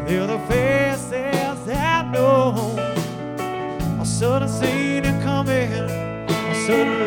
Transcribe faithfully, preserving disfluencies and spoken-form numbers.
They're the faces I know. I suddenly seen it coming. I suddenly